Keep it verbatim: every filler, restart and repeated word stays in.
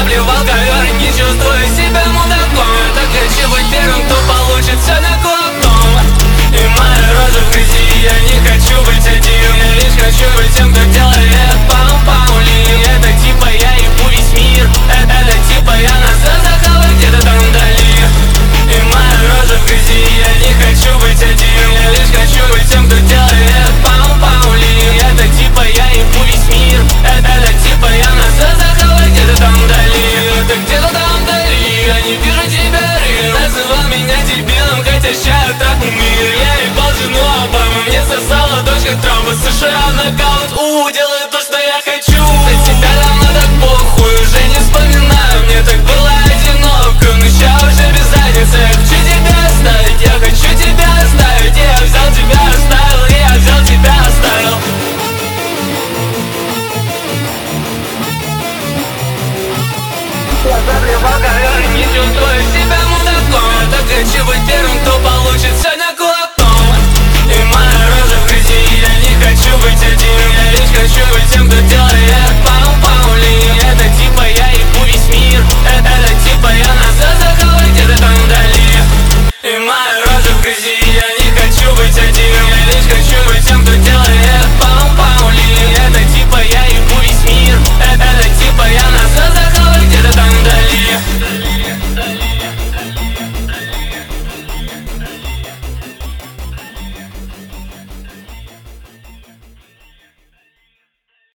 плевал ковер, не чувствую себя мудаком. Я так хочу быть первым, кто получит все на кулаком. И моя рожа в грязи, я не хочу быть один. Я лишь хочу быть тем, кто делает пау-паули. Это типа я ебу весь мир. Это, это типа я нас захаваю где-то там вдали. И моя рожа в грязи, я не хочу быть один. Я лишь хочу быть тем, кто делает пау-паули. Это типа я ебу весь мир. Это, это типа я нас захаваю где-то там вдали. Это где-то там вдали, я не вижу тебя, Рин. Называл меня дебилом, хотя ща так мир. Я ебал жену Обамы, мне сосала дочка Трампа. США нокаут, у,